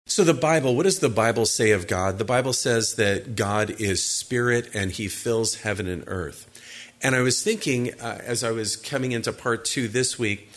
So the Bible, what does the Bible say of God? The Bible says that God is spirit and he fills heaven and earth. And I was thinking, as I was coming into part 2 this week,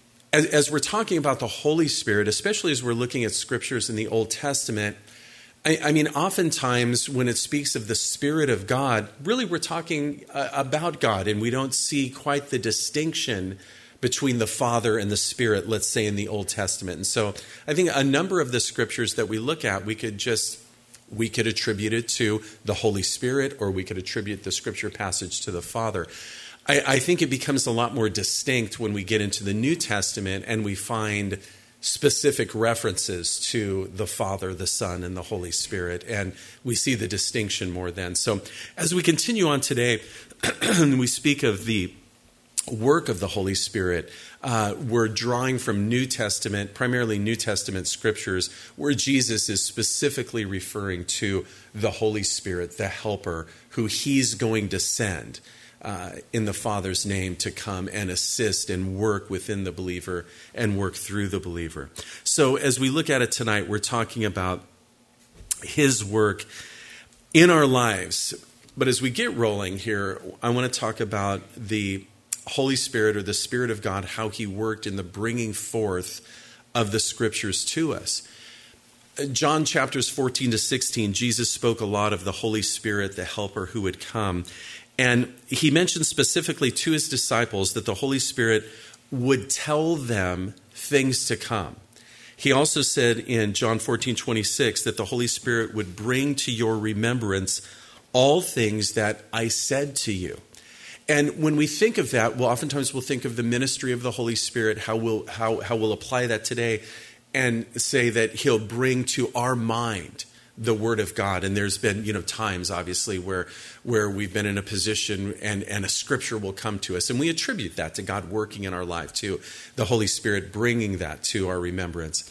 as we're talking about the Holy Spirit, especially as we're looking at scriptures in the Old Testament, I mean, oftentimes when it speaks of the Spirit of God, really we're talking about God, and we don't see quite the distinction between the Father and the Spirit, let's say, in the Old Testament. And so I think a number of the scriptures that we look at, we could attribute it to the Holy Spirit, or we could attribute the scripture passage to the Father. I think it becomes a lot more distinct when we get into the New Testament and we find specific references to the Father, the Son, and the Holy Spirit, and we see the distinction more then. So as we continue on today, we speak of the work of the Holy Spirit. We're drawing from New Testament, primarily New Testament scriptures, where Jesus is specifically referring to the Holy Spirit, the Helper, who he's going to send in the Father's name to come and assist and work within the believer and work through the believer. So as we look at it tonight, we're talking about his work in our lives. But as we get rolling here, I want to talk about the Holy Spirit, or the Spirit of God, how he worked in the bringing forth of the scriptures to us. John chapters 14 to 16, Jesus spoke a lot of the Holy Spirit, the Helper who would come. And he mentioned specifically to his disciples that the Holy Spirit would tell them things to come. He also said in John 14:26 that the Holy Spirit would bring to your remembrance all things that I said to you. And when we think of that, well, oftentimes we'll think of the ministry of the Holy Spirit, how we'll apply that today, and say that he'll bring to our mind the Word of God. And there's been, times, obviously, where we've been in a position and a scripture will come to us. And we attribute that to God working in our life, to the Holy Spirit bringing that to our remembrance.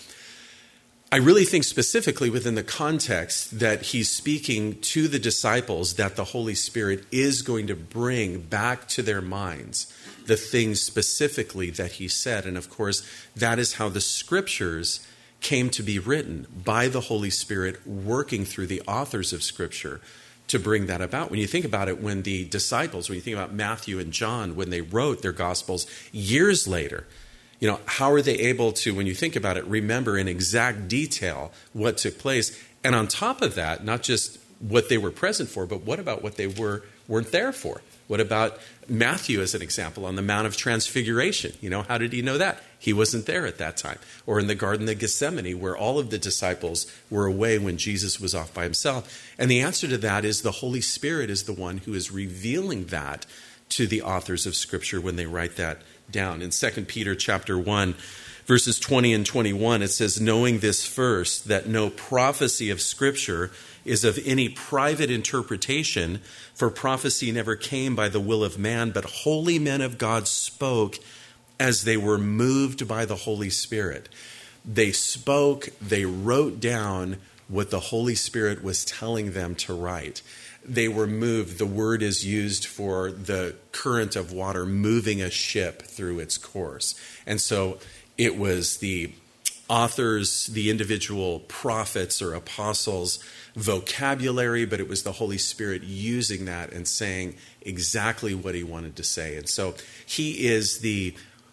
I really think specifically within the context that he's speaking to the disciples that the Holy Spirit is going to bring back to their minds the things specifically that he said. And of course, that is how the scriptures came to be written, by the Holy Spirit working through the authors of scripture to bring that about. When you think about it, when the disciples, when you think about Matthew and John, when they wrote their gospels years later, how are they able to, when you think about it, remember in exact detail what took place? And on top of that, not just what they were present for, but what about what they weren't there for? What about Matthew as an example on the Mount of Transfiguration? How did he know that? He wasn't there at that time. Or in the Garden of Gethsemane, where all of the disciples were away when Jesus was off by himself. And the answer to that is the Holy Spirit is the one who is revealing that to the authors of Scripture when they write that down. In 2 Peter chapter 1, verses 20 and 21, it says, knowing this first, that no prophecy of Scripture is of any private interpretation, for prophecy never came by the will of man, but holy men of God spoke as they were moved by the Holy Spirit. They spoke, they wrote down what the Holy Spirit was telling them to write. They were moved. The word is used for the current of water moving a ship through its course. And so it was the authors, the individual prophets or apostles' vocabulary, but it was the Holy Spirit using that and saying exactly what he wanted to say. And so he is the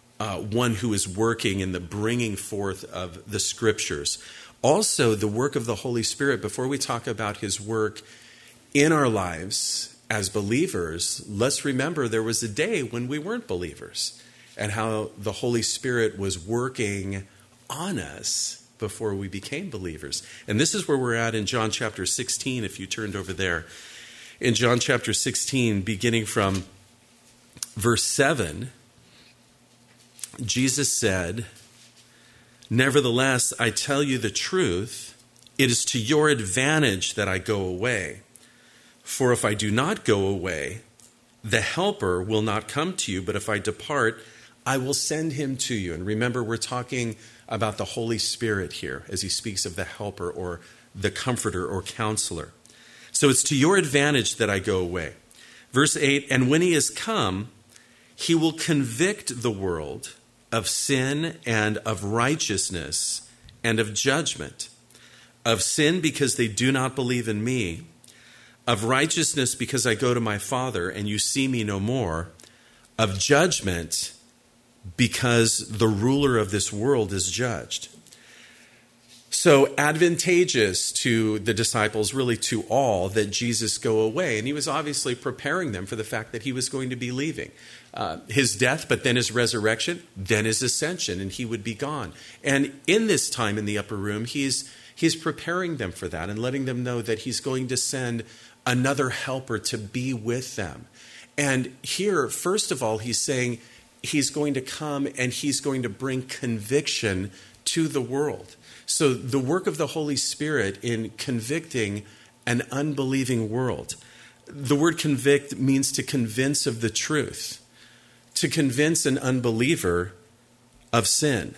one who is working in the bringing forth of the scriptures. Also, the work of the Holy Spirit, before we talk about his work in our lives as believers, let's remember there was a day when we weren't believers and how the Holy Spirit was working on us before we became believers. And this is where we're at in John chapter 16, if you turned over there. In John chapter 16, beginning from verse 7, Jesus said, nevertheless, I tell you the truth, it is to your advantage that I go away. For if I do not go away, the Helper will not come to you, but if I depart, I will send him to you. And remember, we're talking about the Holy Spirit here as he speaks of the Helper or the Comforter or Counselor. So it's to your advantage that I go away. Verse 8, and when he has come, he will convict the world of sin and of righteousness and of judgment. of sin because they do not believe in me, of righteousness because I go to my Father and you see me no more, of judgment because the ruler of this world is judged. So advantageous to the disciples, really to all, that Jesus go away. And he was obviously preparing them for the fact that he was going to be leaving. His death, but then his resurrection, then his ascension, and he would be gone. And in this time in the upper room, he's preparing them for that and letting them know that he's going to send another helper to be with them. And here, first of all, he's saying he's going to come and he's going to bring conviction to the world. So the work of the Holy Spirit in convicting an unbelieving world. The word convict means to convince of the truth, to convince an unbeliever of sin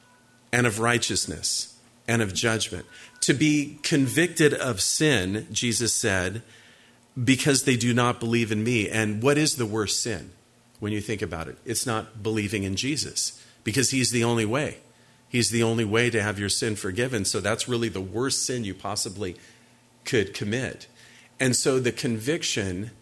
and of righteousness and of judgment. To be convicted of sin, Jesus said, because they do not believe in me. And what is the worst sin when you think about it? It's not believing in Jesus, because he's the only way. He's the only way to have your sin forgiven. So that's really the worst sin you possibly could commit. And so the conviction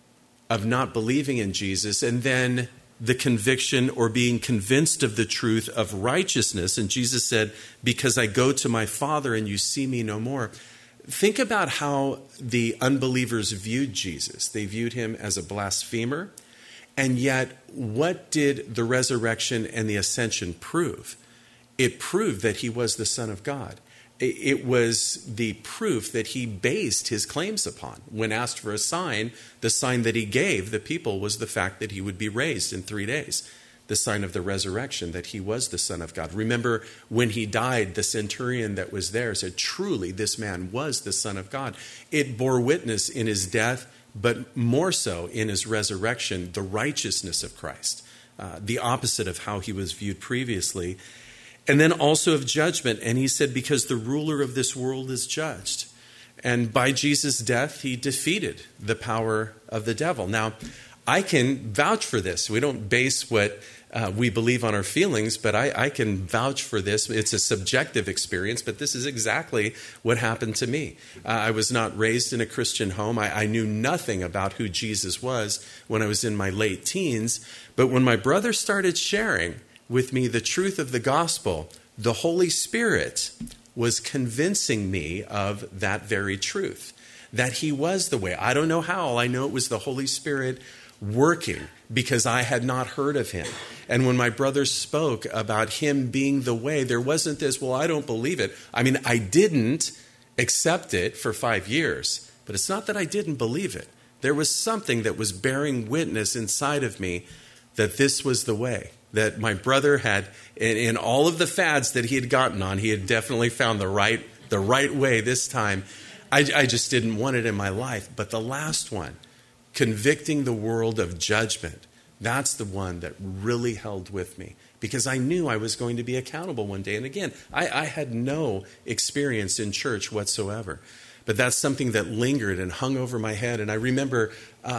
of not believing in Jesus, and then the conviction or being convinced of the truth of righteousness. And Jesus said, because I go to my Father and you see me no more. Think about how the unbelievers viewed Jesus. They viewed him as a blasphemer. And yet, what did the resurrection and the ascension prove? It proved that he was the Son of God. It was the proof that he based his claims upon. When asked for a sign, the sign that he gave the people was the fact that he would be raised in 3 days. The sign of the resurrection, that he was the Son of God. Remember, when he died, the centurion that was there said, truly, this man was the Son of God. It bore witness in his death, but more so in his resurrection, the righteousness of Christ, the opposite of how he was viewed previously. And then also of judgment. And he said, because the ruler of this world is judged. And by Jesus' death, he defeated the power of the devil. Now, I can vouch for this. We don't base what we believe on our feelings, but I can vouch for this. It's a subjective experience, but this is exactly what happened to me. I was not raised in a Christian home. I knew nothing about who Jesus was when I was in my late teens. But when my brother started sharing with me the truth of the gospel, the Holy Spirit was convincing me of that very truth, that he was the way. I don't know how. I know it was the Holy Spirit working because I had not heard of him. And when my brother spoke about him being the way, there wasn't this, well, I don't believe it. I mean, I didn't accept it for 5 years, but it's not that I didn't believe it. There was something that was bearing witness inside of me that this was the way. That my brother had, in all of the fads that he had gotten on, he had definitely found the right way this time. I just didn't want it in my life. But the last one, convicting the world of judgment, that's the one that really held with me. Because I knew I was going to be accountable one day. And again, I had no experience in church whatsoever. But that's something that lingered and hung over my head. And I remember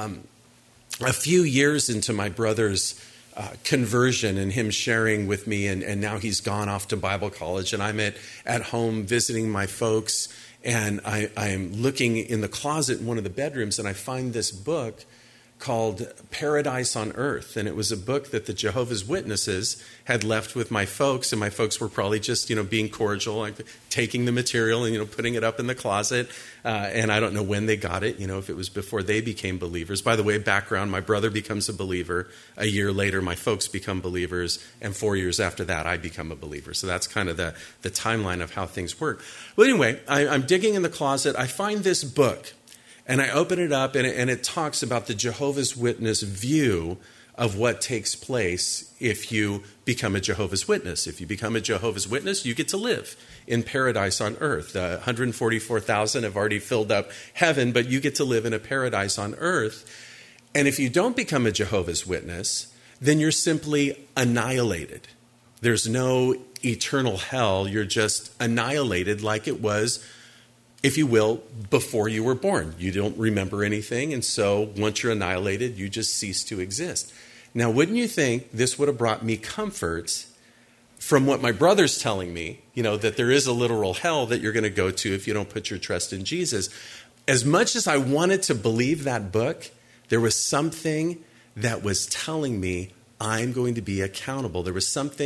a few years into my brother's conversion and him sharing with me, and now he's gone off to Bible college, and I'm at home visiting my folks, and I'm looking in the closet in one of the bedrooms, and I find this book called Paradise on Earth. And it was a book that the Jehovah's Witnesses had left with my folks. And my folks were probably just, being cordial, like taking the material and, putting it up in the closet. And I don't know when they got it, if it was before they became believers. By the way, background, my brother becomes a believer. A year later, my folks become believers. And 4 years after that, I become a believer. So that's kind of the timeline of how things work. Well, anyway, I'm digging in the closet. I find this book. And I open it up, and it talks about the Jehovah's Witness view of what takes place if you become a Jehovah's Witness. If you become a Jehovah's Witness, you get to live in paradise on earth. 144,000 have already filled up heaven, but you get to live in a paradise on earth. And if you don't become a Jehovah's Witness, then you're simply annihilated. There's no eternal hell. You're just annihilated like it was, if you will, before you were born. You don't remember anything, and so once you're annihilated, you just cease to exist. Now, wouldn't you think this would have brought me comfort from what my brother's telling me, that there is a literal hell that you're going to go to if you don't put your trust in Jesus. As much as I wanted to believe that book, there was something that was telling me I'm going to be accountable. There was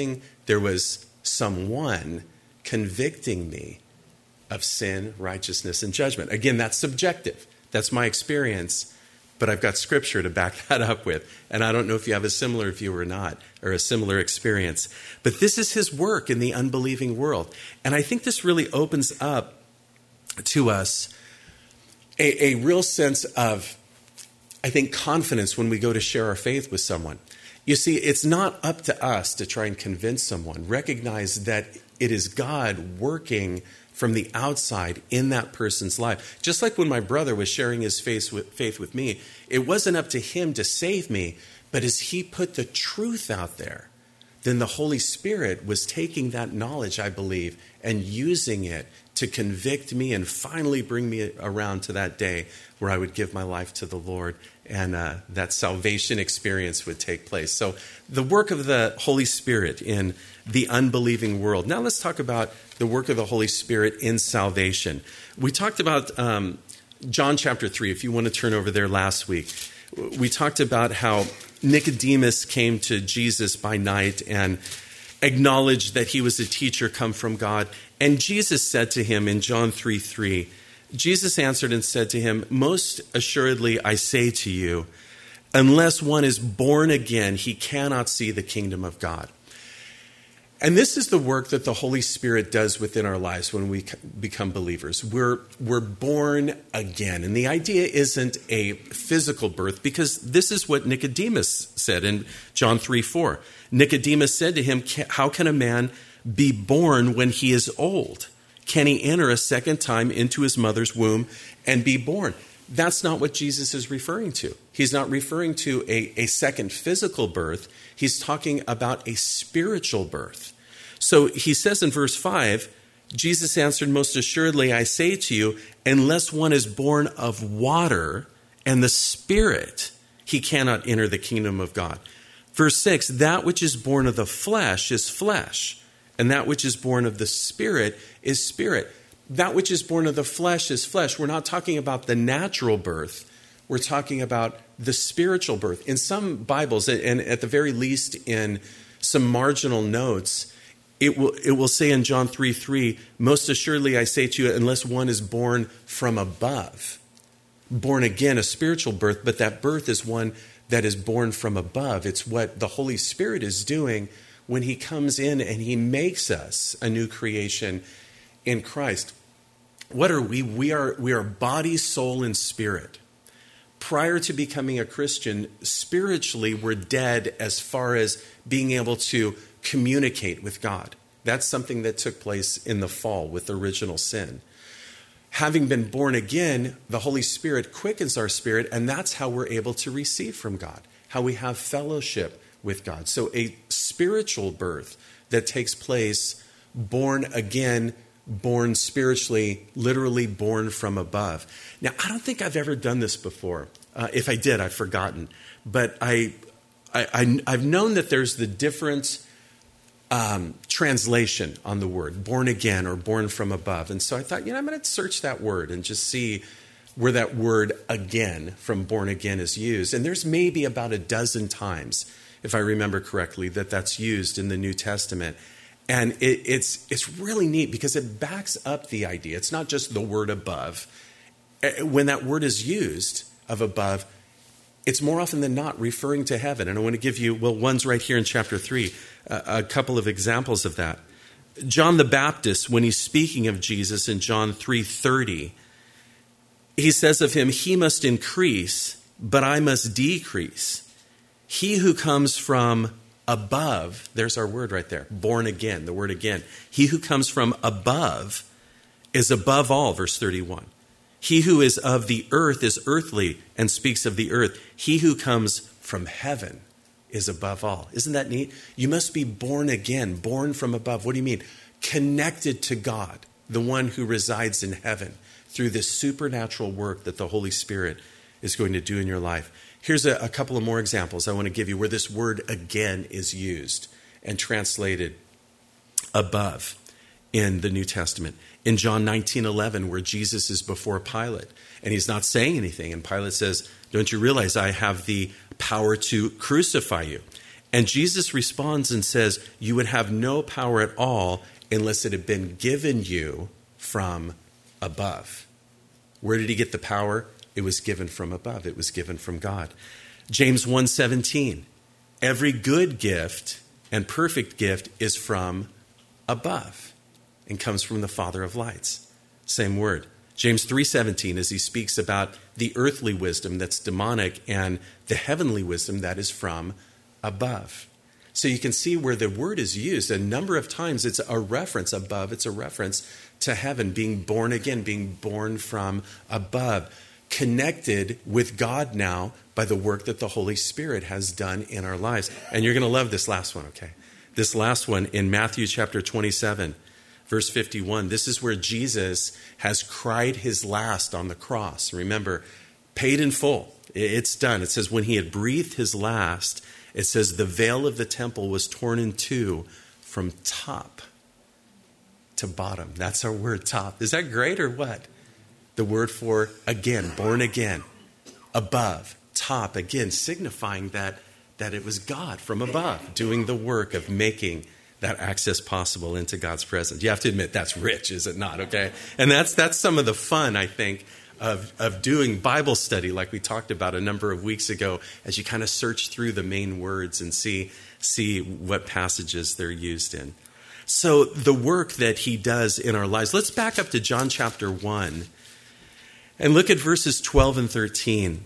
someone convicting me of sin, righteousness, and judgment. Again, that's subjective. That's my experience, but I've got scripture to back that up with. And I don't know if you have a similar view or not, or a similar experience. But this is his work in the unbelieving world. And I think this really opens up to us a real sense of, I think, confidence when we go to share our faith with someone. You see, it's not up to us to try and convince someone. Recognize that it is God working from the outside in that person's life. Just like when my brother was sharing his faith with me, it wasn't up to him to save me, but as he put the truth out there, then the Holy Spirit was taking that knowledge, I believe, and using it to convict me and finally bring me around to that day where I would give my life to the Lord and that salvation experience would take place. So the work of the Holy Spirit in the unbelieving world. Now let's talk about the work of the Holy Spirit in salvation. We talked about John chapter 3, if you want to turn over there last week. We talked about how Nicodemus came to Jesus by night and acknowledged that he was a teacher come from God. And Jesus said to him in John 3:3, Jesus answered and said to him, "Most assuredly I say to you, unless one is born again, he cannot see the kingdom of God." And this is the work that the Holy Spirit does within our lives when we become believers. We're born again. And the idea isn't a physical birth, because this is what Nicodemus said in John 3:4. Nicodemus said to him, "How can a man be born when he is old? Can he enter a second time into his mother's womb and be born?" That's not what Jesus is referring to. He's not referring to a second physical birth. He's talking about a spiritual birth. So he says in verse 5, Jesus answered, "Most assuredly I say to you, unless one is born of water and the Spirit, he cannot enter the kingdom of God." Verse 6, "That which is born of the flesh is flesh, and that which is born of the Spirit is spirit." That which is born of the flesh is flesh. We're not talking about the natural birth. We're talking about the spiritual birth. In some Bibles, and at the very least in some marginal notes, it will say in John 3:3, "Most assuredly I say to you, unless one is born from above." Born again, a spiritual birth, but that birth is one that is born from above. It's what the Holy Spirit is doing when he comes in and he makes us a new creation in Christ. What are we? We are body, soul, and spirit. Prior to becoming a Christian, spiritually we're dead as far as being able to communicate with God. That's something that took place in the fall with original sin. Having been born again, the Holy Spirit quickens our spirit, and that's how we're able to receive from God, how we have fellowship with God. So a spiritual birth that takes place, born again, born spiritually, literally born from above. Now, I don't think I've ever done this before. If I did, I've forgotten. But I've known that there's the different translation on the word, born again or born from above. And so I thought, I'm going to search that word and just see where that word again from born again is used. And there's maybe about a dozen times, if I remember correctly, that's used in the New Testament. And it's really neat because it backs up the idea. It's not just the word above. When that word is used of above, it's more often than not referring to heaven. And I want to give you, one's right here in chapter 3, a couple of examples of that. John the Baptist, when he's speaking of Jesus in John 3:30, he says of him, "He must increase, but I must decrease. He who comes from above," there's our word right there, born again, the word again. "He who comes from above is above all," verse 31. "He who is of the earth is earthly," and speaks of the earth. "He who comes from heaven is above all." Isn't that neat? You must be born again, born from above. What do you mean? Connected to God, the one who resides in heaven, through this supernatural work that the Holy Spirit is going to do in your life. Here's a couple of more examples I want to give you where this word again is used and translated. above in the New Testament. In John 19:11, where Jesus is before Pilate, and he's not saying anything, and Pilate says, "Don't you realize I have the power to crucify you?" And Jesus responds and says, "You would have no power at all unless it had been given you from above." Where did he get the power? It was given from above. It was given from God. James 1:17, every good gift and perfect gift is from above and comes from the Father of lights. Same word. James 3:17, as he speaks about the earthly wisdom that's demonic and the heavenly wisdom that is from above. So you can see where the word is used a number of times. It's a reference above. It's a reference to heaven, being born again, being born from above, connected with God now by the work that the Holy Spirit has done in our lives. And you're going to love this last one, okay? This last one in Matthew chapter 27, verse 51. This is where Jesus has cried his last on the cross. Remember, paid in full. It's done. It says when he had breathed his last, it says the veil of the temple was torn in two from top to bottom. That's our word, top. Is that great or what? The word for, again, born again, above, top, again, signifying that it was God from above doing the work of making that access possible into God's presence. You have to admit, that's rich, is it not? Okay? And that's some of the fun, I think, of doing Bible study like we talked about a number of weeks ago, as you kind of search through the main words and see what passages they're used in. So the work that he does in our lives, let's back up to John chapter 1 and look at verses 12 and 13.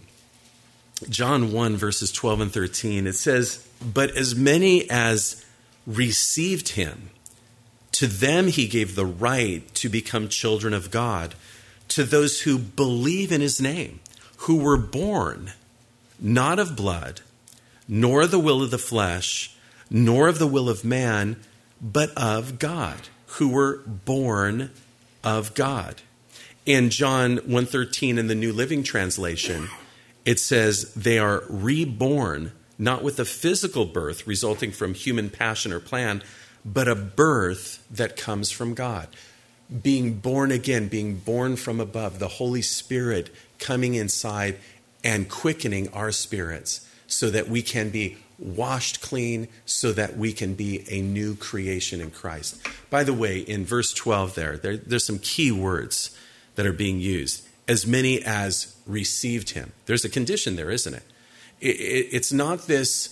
John 1, verses 12 and 13. It says, "But as many as received him, to them he gave the right to become children of God, to those who believe in his name, who were born not of blood, nor the will of the flesh, nor of the will of man, but of God," who were born of God. In John 1:13 in the New Living Translation, it says they are reborn, not with a physical birth resulting from human passion or plan, but a birth that comes from God. Being born again, being born from above, the Holy Spirit coming inside and quickening our spirits so that we can be washed clean, so that we can be a new creation in Christ. By the way, in verse 12 there's some key words that are being used. As many as received him. There's a condition there, isn't it? It's not this,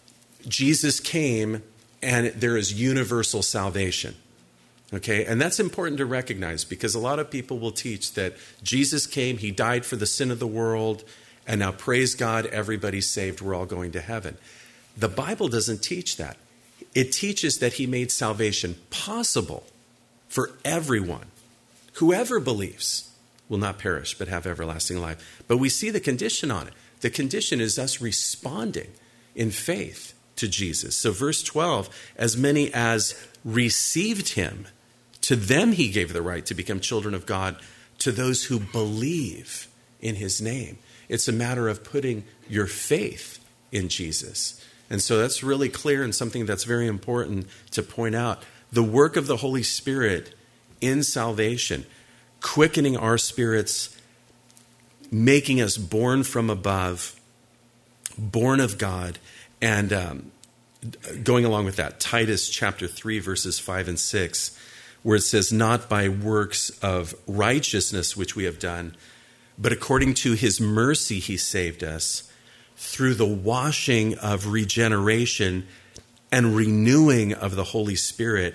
Jesus came and there is universal salvation. Okay, and that's important to recognize, because a lot of people will teach that Jesus came, he died for the sin of the world, and now praise God, everybody's saved, we're all going to heaven. The Bible doesn't teach that. It teaches that he made salvation possible for everyone. Whoever believes will not perish but have everlasting life. But we see the condition on it. The condition is us responding in faith to Jesus. So verse 12, as many as received him, to them he gave the right to become children of God, to those who believe in his name. It's a matter of putting your faith in Jesus. And so that's really clear and something that's very important to point out. The work of the Holy Spirit in salvation, quickening our spirits, making us born from above, born of God, and going along with that, Titus chapter 3, verses 5 and 6, where it says, "Not by works of righteousness which we have done, but according to his mercy he saved us, through the washing of regeneration and renewing of the Holy Spirit,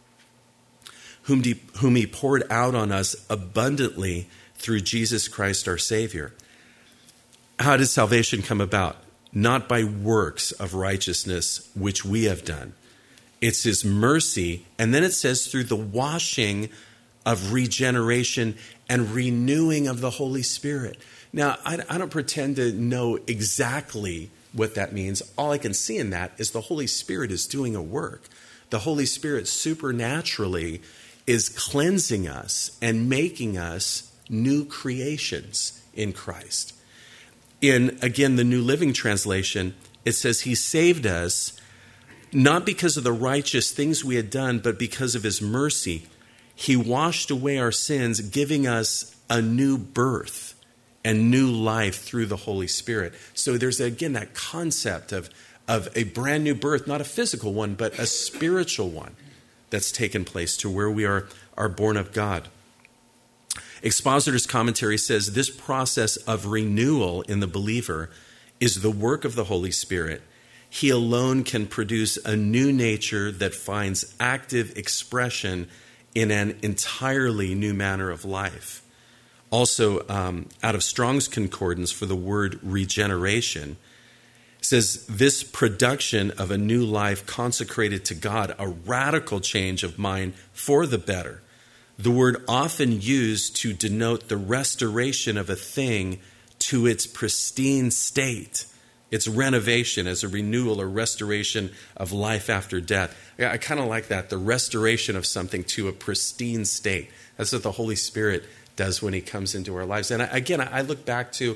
whom he poured out on us abundantly through Jesus Christ our Savior." How did salvation come about? Not by works of righteousness which we have done. It's his mercy. And then it says through the washing of regeneration and renewing of the Holy Spirit. Now, I don't pretend to know exactly what that means. All I can see in that is the Holy Spirit is doing a work. The Holy Spirit supernaturally is cleansing us and making us new creations in Christ. In, again, the New Living Translation, it says he saved us not because of the righteous things we had done, but because of his mercy, he washed away our sins, giving us a new birth and new life through the Holy Spirit. So there's, again, that concept of a brand new birth, not a physical one, but a spiritual one that's taken place to where we are born of God. Expositor's commentary says this process of renewal in the believer is the work of the Holy Spirit. He alone can produce a new nature that finds active expression in an entirely new manner of life. Also, out of Strong's Concordance for the word regeneration, says this production of a new life consecrated to God, a radical change of mind for the better. The word often used to denote the restoration of a thing to its pristine state, its renovation as a renewal or restoration of life after death. I kind of like that, the restoration of something to a pristine state. That's what the Holy Spirit does when he comes into our lives. And I look back to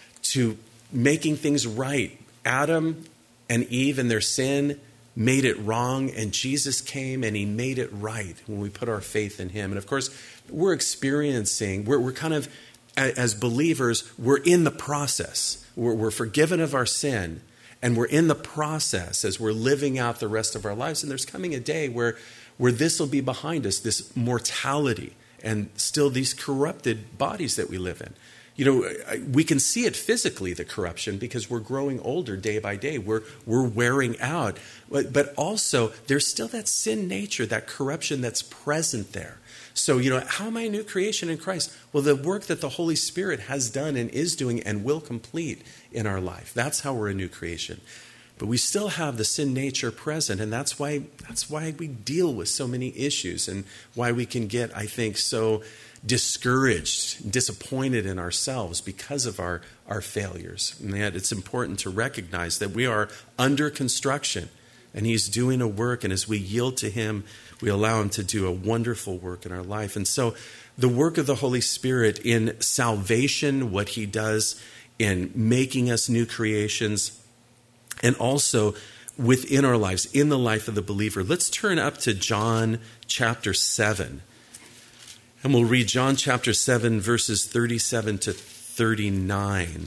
making things right. Adam and Eve and their sin made it wrong, and Jesus came and he made it right when we put our faith in him. And of course, we're kind of, as believers, we're in the process. We're forgiven of our sin, and we're in the process as we're living out the rest of our lives. And there's coming a day where this will be behind us, this mortality, and still these corrupted bodies that we live in. You know, we can see it physically, the corruption, because we're growing older day by day. We're wearing out. But also, there's still that sin nature, that corruption that's present there. So, how am I a new creation in Christ? Well, the work that the Holy Spirit has done and is doing and will complete in our life. That's how we're a new creation. But we still have the sin nature present, and that's why we deal with so many issues and why we can get, I think, so discouraged, disappointed in ourselves because of our failures. And yet it's important to recognize that we are under construction, and he's doing a work, and as we yield to him, we allow him to do a wonderful work in our life. And so the work of the Holy Spirit in salvation, what he does in making us new creations, and also within our lives, in the life of the believer. Let's turn up to John chapter 7. And we'll read John chapter 7, verses 37 to 39.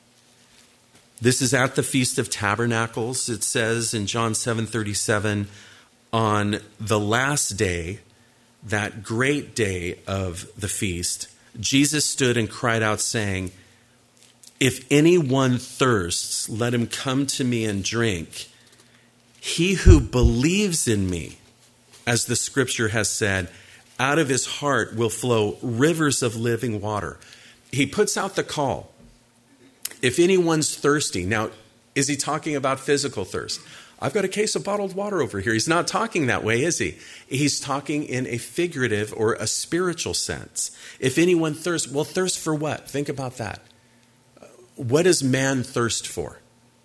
This is at the Feast of Tabernacles. It says in John 7:37, on the last day, that great day of the feast, Jesus stood and cried out, saying, if anyone thirsts, let him come to me and drink. He who believes in me, as the scripture has said, out of his heart will flow rivers of living water. He puts out the call. If anyone's thirsty. Now, is he talking about physical thirst? I've got a case of bottled water over here. He's not talking that way, is he? He's talking in a figurative or a spiritual sense. If anyone thirsts, well, thirst for what? Think about that. What does man thirst for?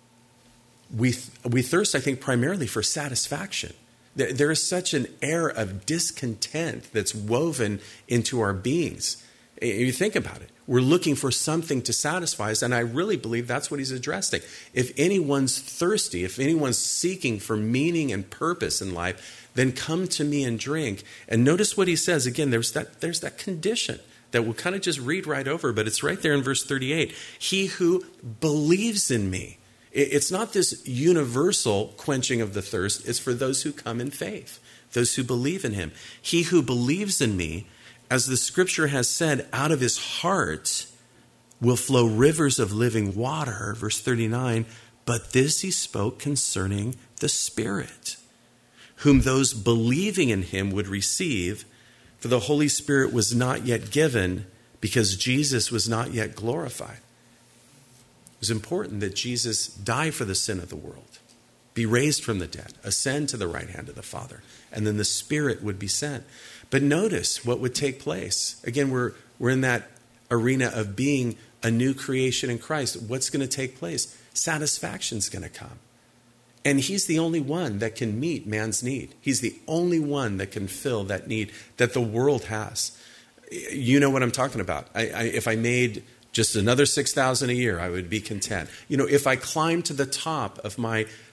We thirst, I think, primarily for satisfaction. There is such an air of discontent that's woven into our beings. You think about it. We're looking for something to satisfy us, and I really believe that's what he's addressing. If anyone's thirsty, if anyone's seeking for meaning and purpose in life, then come to me and drink. And notice what he says. Again, there's that condition that we'll kind of just read right over, but it's right there in verse 38. He who believes in me. It's not this universal quenching of the thirst. It's for those who come in faith, those who believe in him. He who believes in me, as the scripture has said, out of his heart will flow rivers of living water. Verse 39, but this he spoke concerning the Spirit, whom those believing in him would receive, for the Holy Spirit was not yet given because Jesus was not yet glorified. It was important that Jesus die for the sin of the world, be raised from the dead, ascend to the right hand of the Father, and then the Spirit would be sent. But notice what would take place. Again, we're in that arena of being a new creation in Christ. What's going to take place? Satisfaction's going to come. And he's the only one that can meet man's need. He's the only one that can fill that need that the world has. You know what I'm talking about. If I made just another $6,000 a year, I would be content. If I climbed to the top of my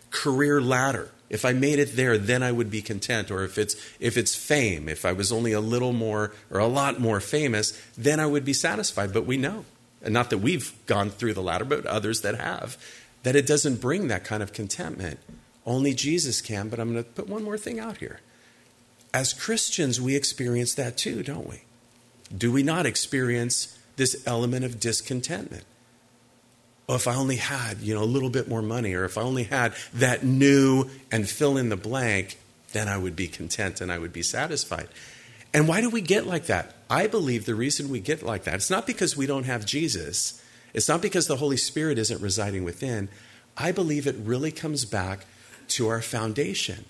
career ladder. If I made it there, then I would be content. Or if it's fame, if I was only a little more or a lot more famous, then I would be satisfied. But we know, and not that we've gone through the ladder, but others that have, that it doesn't bring that kind of contentment. Only Jesus can. But I'm going to put one more thing out here. As Christians, we experience that too, don't we? Do we not experience this element of discontentment? Oh, if I only had, a little bit more money, or if I only had that new and fill in the blank, then I would be content and I would be satisfied. And why do we get like that? I believe the reason we get like that, it's not because we don't have Jesus. It's not because the Holy Spirit isn't residing within. I believe it really comes back to our foundation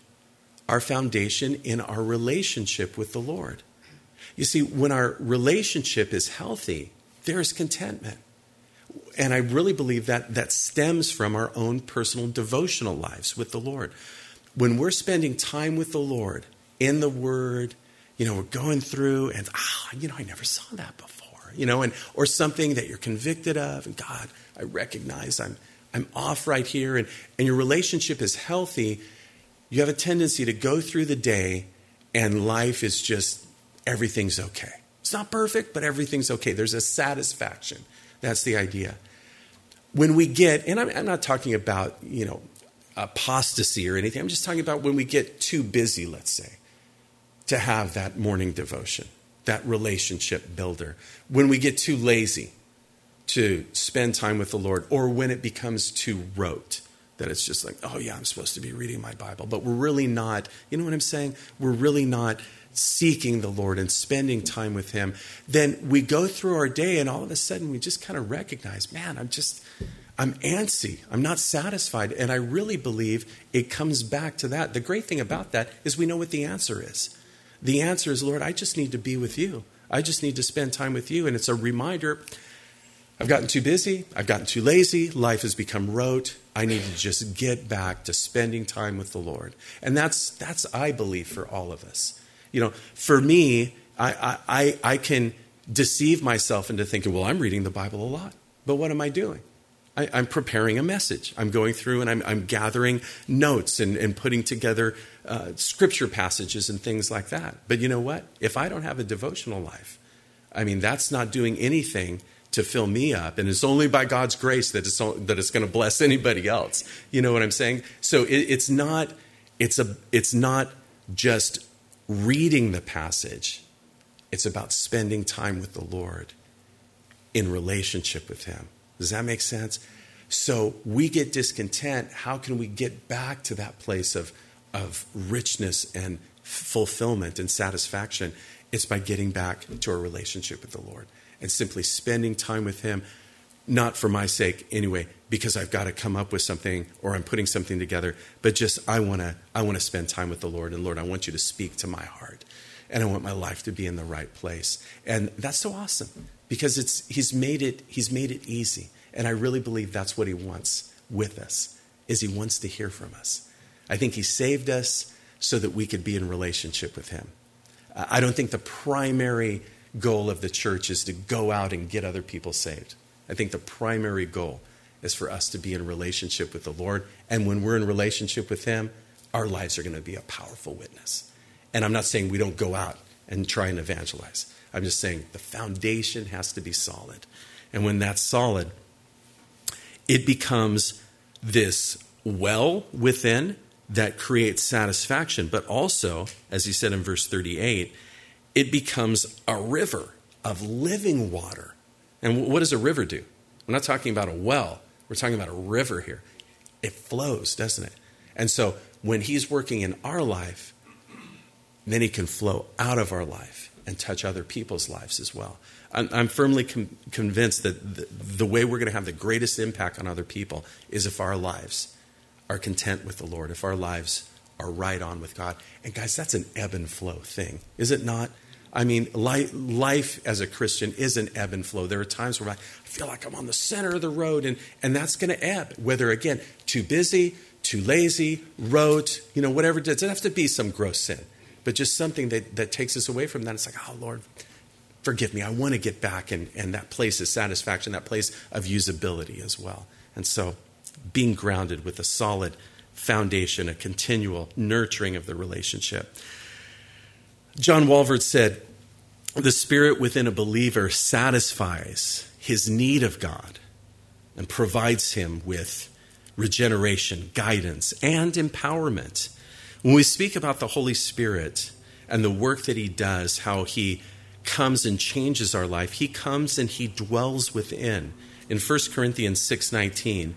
in our relationship with the Lord. You see, when our relationship is healthy, there is contentment. And I really believe that stems from our own personal devotional lives with the Lord. When we're spending time with the Lord in the Word, we're going through and, I never saw that before, or something that you're convicted of. And God, I recognize I'm off right here. And your relationship is healthy. You have a tendency to go through the day and life is just, everything's okay. It's not perfect, but everything's okay. There's a satisfaction. That's the idea. When we get, and I'm not talking about, apostasy or anything. I'm just talking about when we get too busy, let's say, to have that morning devotion, that relationship builder. When we get too lazy to spend time with the Lord, or when it becomes too rote, that it's just like, oh yeah, I'm supposed to be reading my Bible, but we're really not, you know what I'm saying? We're really not seeking the Lord and spending time with Him. Then we go through our day and all of a sudden we just kind of recognize, man, I'm antsy. I'm not satisfied. And I really believe it comes back to that. The great thing about that is we know what the answer is. The answer is, Lord, I just need to be with you. I just need to spend time with you. And it's a reminder, I've gotten too busy. I've gotten too lazy. Life has become rote. I need to just get back to spending time with the Lord. And that's I believe, for all of us. For me, I can deceive myself into thinking, well, I'm reading the Bible a lot. But what am I doing? I'm preparing a message. I'm going through and I'm gathering notes and putting together scripture passages and things like that. But you know what? If I don't have a devotional life, that's not doing anything to fill me up. And it's only by God's grace that it's going to bless anybody else. You know what I'm saying? So it's not just reading the passage. It's about spending time with the Lord in relationship with Him. Does that make sense? So we get discontent. How can we get back to that place of richness and fulfillment and satisfaction? It's by getting back to our relationship with the Lord and simply spending time with Him, not for my sake anyway, because I've got to come up with something or I'm putting something together, but just I want to spend time with the Lord. And Lord, I want you to speak to my heart. And I want my life to be in the right place. And that's so awesome because He's made it easy. And I really believe that's what He wants with us, is He wants to hear from us. I think He saved us so that we could be in relationship with Him. I don't think the primary goal of the church is to go out and get other people saved. I think the primary goal is for us to be in relationship with the Lord. And when we're in relationship with Him, our lives are going to be a powerful witness. And I'm not saying we don't go out and try and evangelize. I'm just saying the foundation has to be solid. And when that's solid, it becomes this well within that creates satisfaction. But also, as he said in verse 38, it becomes a river of living water. And what does a river do? We're not talking about a well. We're talking about a river here. It flows, doesn't it? And so when He's working in our life, then He can flow out of our life and touch other people's lives as well. I'm firmly convinced that the way we're going to have the greatest impact on other people is if our lives are content with the Lord, if our lives are right on with God. And guys, that's an ebb and flow thing, is it not? Life as a Christian is an ebb and flow. There are times where I feel like I'm on the center of the road, and that's going to ebb. Whether, again, too busy, too lazy, rote, whatever it doesn't have to be some gross sin, but just something that takes us away from that. It's like, oh, Lord, forgive me. I want to get back, and that place of satisfaction, that place of usability as well. And so being grounded with a solid foundation, a continual nurturing of the relationship. John Walvoord said, the Spirit within a believer satisfies his need of God and provides him with regeneration, guidance, and empowerment. When we speak about the Holy Spirit and the work that he does, how he comes and changes our life, he comes and he dwells within. In 1 Corinthians 6:19,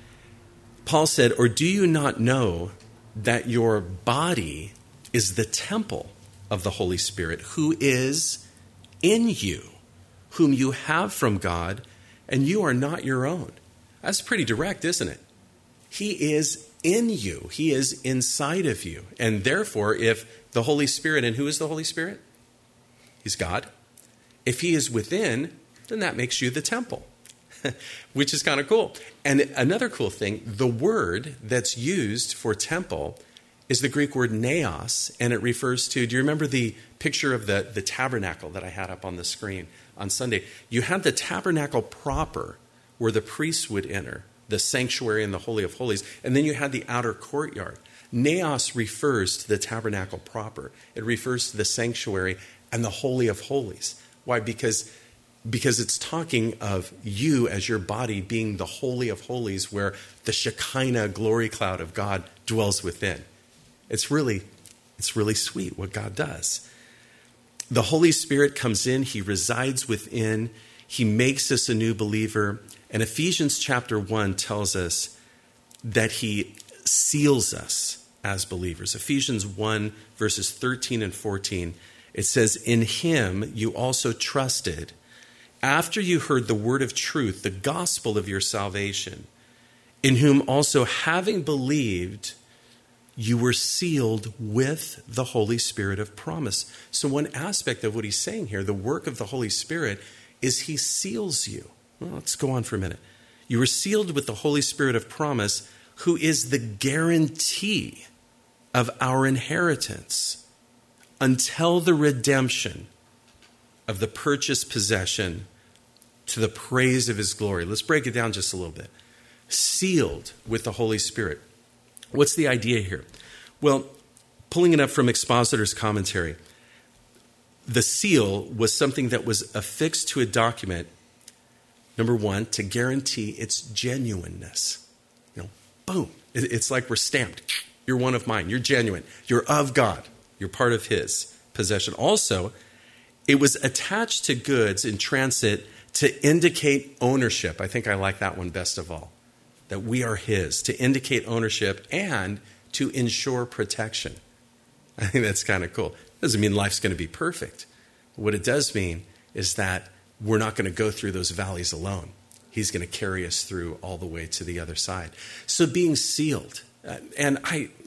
Paul said, or do you not know that your body is the temple of the Holy Spirit, who is in you, whom you have from God, and you are not your own? That's pretty direct, isn't it? He is in you. He is inside of you. And therefore, if the Holy Spirit, and who is the Holy Spirit? He's God. If he is within, then that makes you the temple, which is kind of cool. And another cool thing, the word that's used for temple is the Greek word naos, and it refers to, do you remember the picture of the tabernacle that I had up on the screen on Sunday? You had the tabernacle proper, where the priests would enter, the sanctuary and the Holy of Holies, and then you had the outer courtyard. Naos refers to the tabernacle proper. It refers to the sanctuary and the Holy of Holies. Why? Because it's talking of you as your body being the Holy of Holies, where the Shekinah glory cloud of God dwells within. It's really sweet what God does. The Holy Spirit comes in, he resides within, he makes us a new believer. And Ephesians chapter 1 tells us that he seals us as believers. Ephesians 1 verses 13 and 14, it says, in him you also trusted, after you heard the word of truth, the gospel of your salvation, in whom also having believed, you were sealed with the Holy Spirit of promise. So one aspect of what he's saying here, the work of the Holy Spirit, is he seals you. Well, let's go on for a minute. You were sealed with the Holy Spirit of promise, who is the guarantee of our inheritance until the redemption of the purchased possession to the praise of his glory. Let's break it down just a little bit. Sealed with the Holy Spirit. What's the idea here? Well, pulling it up from Expositor's commentary, the seal was something that was affixed to a document, number one, to guarantee its genuineness. Boom. It's like we're stamped. You're one of mine. You're genuine. You're of God. You're part of his possession. Also, it was attached to goods in transit to indicate ownership. I think I like that one best of all. That we are his, to indicate ownership and to ensure protection. I think that's kind of cool. Doesn't mean life's going to be perfect. What it does mean is that we're not going to go through those valleys alone. He's going to carry us through all the way to the other side. So being sealed, and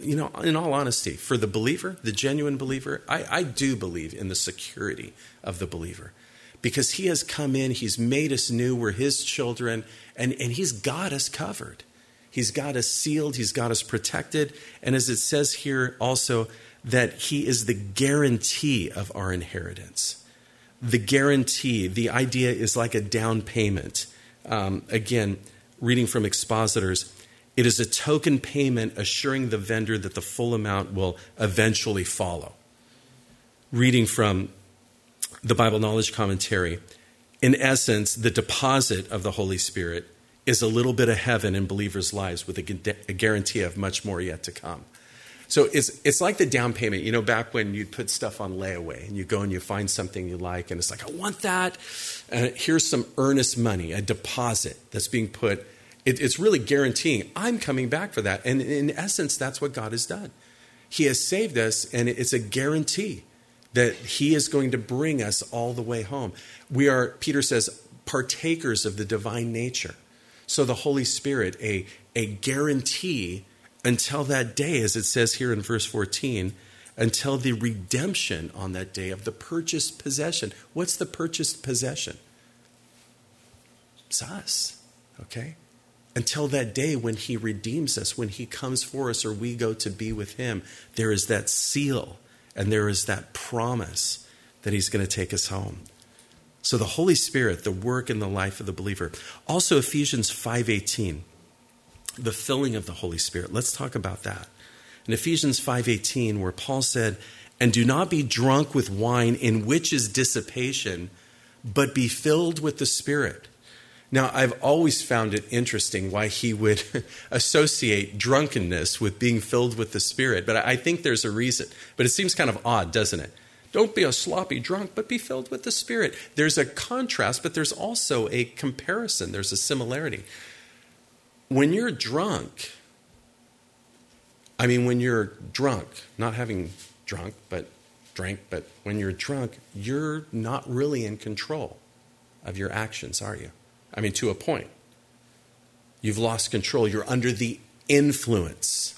in all honesty, for the believer, the genuine believer, I do believe in the security of the believer. Because he has come in, he's made us new, we're his children, and he's got us covered. He's got us sealed, he's got us protected, and as it says here also, that he is the guarantee of our inheritance. The guarantee, the idea is like a down payment. Again, reading from Expositors, it is a token payment assuring the vendor that the full amount will eventually follow. Reading from the Bible Knowledge Commentary, in essence, the deposit of the Holy Spirit is a little bit of heaven in believers' lives with a guarantee of much more yet to come. So it's like the down payment. Back when you'd put stuff on layaway and you go and you find something you like and it's like, I want that. Here's some earnest money, a deposit that's being put. It's really guaranteeing I'm coming back for that. And in essence, that's what God has done. He has saved us, and it's a guarantee that he is going to bring us all the way home. We are, Peter says, partakers of the divine nature. So the Holy Spirit, a guarantee until that day, as it says here in verse 14, until the redemption on that day of the purchased possession. What's the purchased possession? It's us, okay? Until that day when he redeems us, when he comes for us or we go to be with him, there is that seal and there is that promise that he's going to take us home. So the Holy Spirit, the work in the life of the believer. Also Ephesians 5:18. the filling of the Holy Spirit. Let's talk about that. In Ephesians 5:18, where Paul said, "And do not be drunk with wine, in which is dissipation, but be filled with the Spirit." Now, I've always found it interesting why he would associate drunkenness with being filled with the Spirit, but I think there's a reason. But it seems kind of odd, doesn't it? Don't be a sloppy drunk, but be filled with the Spirit. There's a contrast, but there's also a comparison. There's a similarity. When you're drunk, not having drunk, but drank, but when you're drunk, you're not really in control of your actions, are you? I mean, to a point. You've lost control. You're under the influence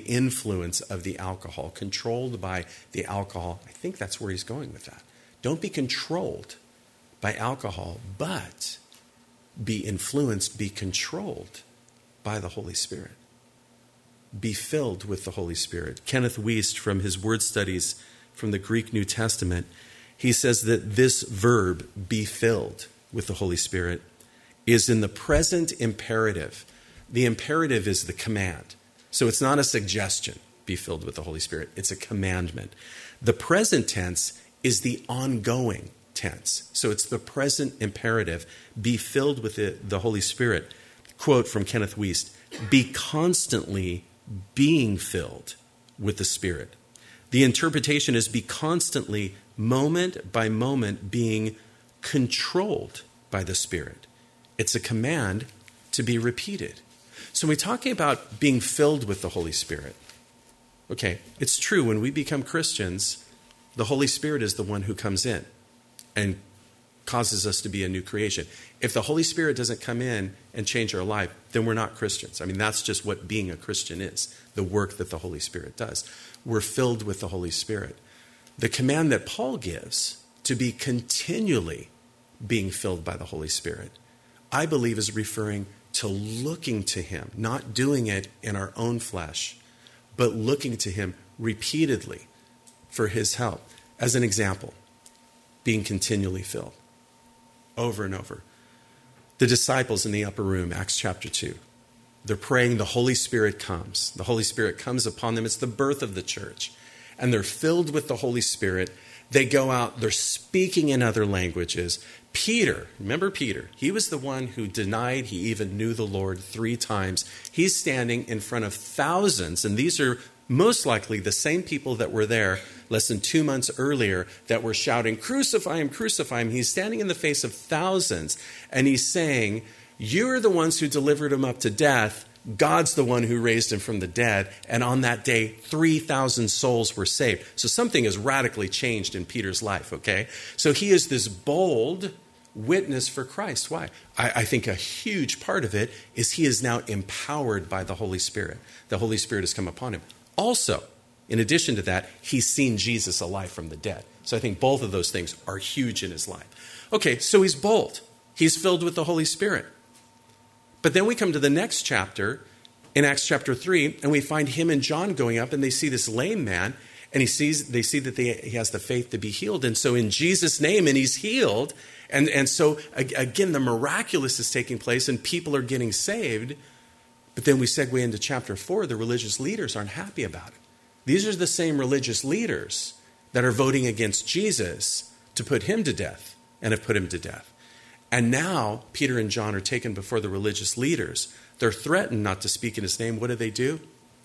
of the alcohol, controlled by the alcohol. I think that's where he's going with that. Don't be controlled by alcohol, but be influenced, be controlled by the Holy Spirit. Be filled with the Holy Spirit. Kenneth Wuest, from his word studies from the Greek New Testament, he says that this verb, be filled with the Holy Spirit, is in the present imperative. The imperative is the command. So it's not a suggestion, be filled with the Holy Spirit. It's a commandment. The present tense is the ongoing tense. So it's the present imperative, be filled with the Holy Spirit. Quote from Kenneth Wuest, be constantly being filled with the Spirit. The interpretation is be constantly, moment by moment, being controlled by the Spirit. It's a command to be repeated. So we're talking about being filled with the Holy Spirit. Okay, it's true, when we become Christians, the Holy Spirit is the one who comes in and causes us to be a new creation. If the Holy Spirit doesn't come in and change our life, then we're not Christians. I mean, that's just what being a Christian is, the work that the Holy Spirit does. We're filled with the Holy Spirit. The command that Paul gives to be continually being filled by the Holy Spirit, I believe, is referring to looking to him, not doing it in our own flesh, but looking to him repeatedly for his help. As an example, being continually filled over and over. The disciples in the upper room, Acts chapter 2, they're praying, the Holy Spirit comes. The Holy Spirit comes upon them. It's the birth of the church. And they're filled with the Holy Spirit. They go out, they're speaking in other languages. Peter, remember Peter? He was the one who denied he even knew the Lord 3 times. He's standing in front of thousands, and these are most likely the same people that were there less than 2 months earlier that were shouting, crucify him, crucify him. He's standing in the face of thousands, and he's saying, you're the ones who delivered him up to death. God's the one who raised him from the dead. And on that day, 3,000 souls were saved. So something has radically changed in Peter's life, okay? So he is this bold witness for Christ. Why? I think a huge part of it is he is now empowered by the Holy Spirit. The Holy Spirit has come upon him. Also, in addition to that, he's seen Jesus alive from the dead. So I think both of those things are huge in his life. Okay, so he's bold. He's filled with the Holy Spirit. But then we come to the next chapter, in Acts chapter 3, and we find him and John going up, and they see this lame man, and they see that he has the faith to be healed. And so in Jesus' name, and he's healed. And so, again, the miraculous is taking place, and people are getting saved. But then we segue into chapter 4. The religious leaders aren't happy about it. These are the same religious leaders that are voting against Jesus to put him to death, and have put him to death. And now Peter and John are taken before the religious leaders. They're threatened not to speak in his name. What do?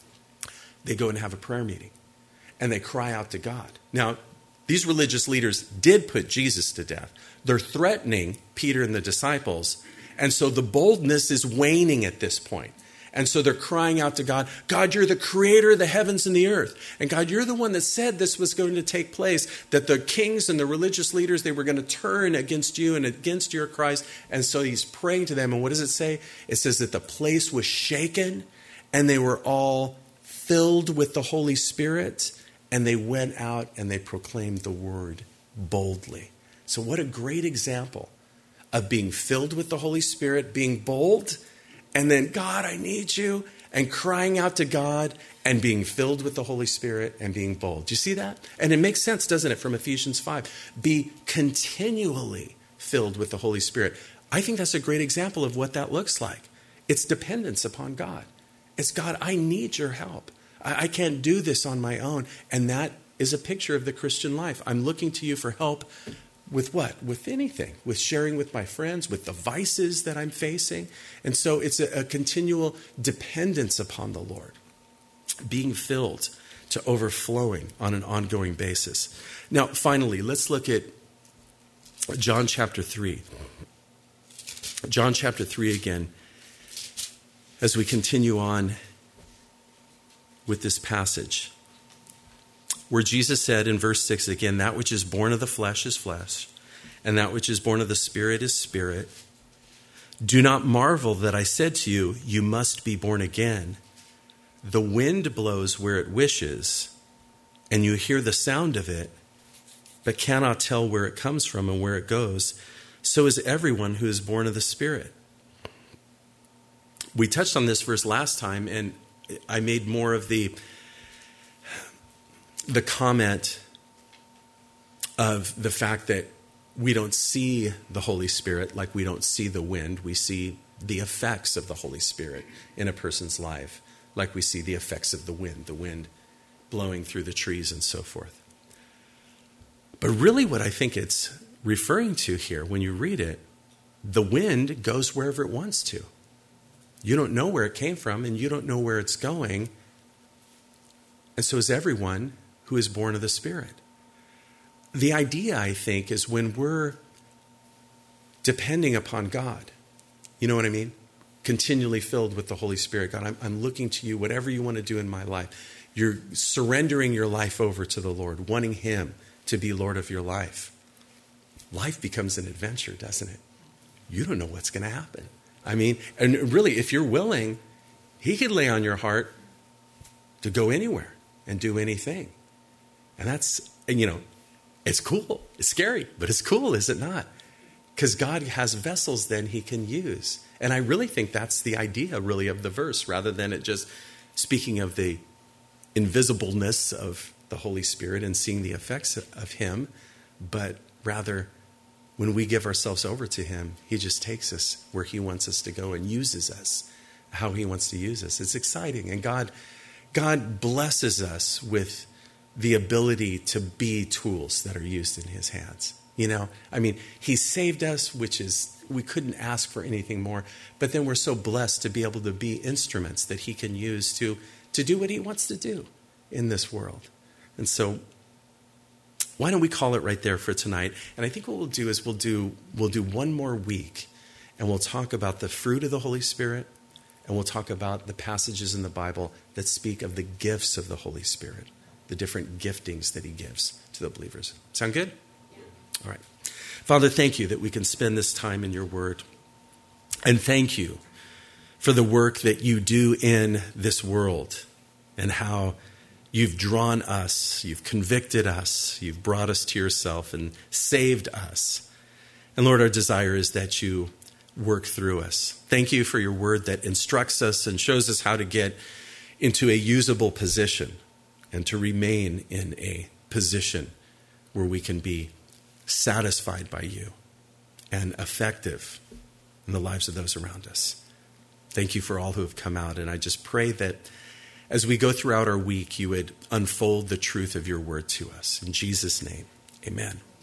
They go and have a prayer meeting, and they cry out to God. Now, these religious leaders did put Jesus to death. They're threatening Peter and the disciples, and so the boldness is waning at this point. And so they're crying out to God, God, you're the creator of the heavens and the earth. And God, you're the one that said this was going to take place, that the kings and the religious leaders, they were going to turn against you and against your Christ. And so he's praying to them. And what does it say? It says that the place was shaken, and they were all filled with the Holy Spirit, and they went out and they proclaimed the word boldly. So what a great example of being filled with the Holy Spirit, being bold, and then, God, I need you, and crying out to God, and being filled with the Holy Spirit, and being bold. Do you see that? And it makes sense, doesn't it, from Ephesians 5? Be continually filled with the Holy Spirit. I think that's a great example of what that looks like. It's dependence upon God. It's, God, I need your help. I can't do this on my own. And that is a picture of the Christian life. I'm looking to you for help with what? With anything. With sharing with my friends, with the vices that I'm facing. And so it's a continual dependence upon the Lord. Being filled to overflowing on an ongoing basis. Now, finally, let's look at John chapter 3. John chapter 3 again, as we continue on with this passage, where Jesus said in verse 6 again, that which is born of the flesh is flesh, and that which is born of the Spirit is spirit. Do not marvel that I said to you, you must be born again. The wind blows where it wishes, and you hear the sound of it, but cannot tell where it comes from and where it goes. So is everyone who is born of the Spirit. We touched on this verse last time, and I made more of the comment of the fact that we don't see the Holy Spirit like we don't see the wind. We see the effects of the Holy Spirit in a person's life, like we see the effects of the wind blowing through the trees and so forth. But really what I think it's referring to here, when you read it, the wind goes wherever it wants to. You don't know where it came from, and you don't know where it's going. And so is everyone who is born of the Spirit. The idea, I think, is when we're depending upon God, you know what I mean? Continually filled with the Holy Spirit. God, I'm looking to you, whatever you want to do in my life. You're surrendering your life over to the Lord, wanting him to be Lord of your life. Life becomes an adventure, doesn't it? You don't know what's going to happen. I mean, and really, if you're willing, he could lay on your heart to go anywhere and do anything. And that's, and it's cool. It's scary, but it's cool, is it not? Because God has vessels then he can use. And I really think that's the idea, really, of the verse, rather than it just speaking of the invisibleness of the Holy Spirit and seeing the effects of him, but rather when we give ourselves over to him, he just takes us where he wants us to go and uses us how he wants to use us. It's exciting. And God blesses us with the ability to be tools that are used in his hands. He saved us, which is, we couldn't ask for anything more. But then we're so blessed to be able to be instruments that he can use to do what he wants to do in this world. And so why don't we call it right there for tonight? And I think what we'll do is we'll do one more week, and we'll talk about the fruit of the Holy Spirit, and we'll talk about the passages in the Bible that speak of the gifts of the Holy Spirit, the different giftings that he gives to the believers. Sound good? All right. Father, thank you that we can spend this time in your word. And thank you for the work that you do in this world and how you've drawn us, you've convicted us, you've brought us to yourself and saved us. And Lord, our desire is that you work through us. Thank you for your word that instructs us and shows us how to get into a usable position and to remain in a position where we can be satisfied by you and effective in the lives of those around us. Thank you for all who have come out. And I just pray that as we go throughout our week, you would unfold the truth of your word to us. In Jesus' name, amen.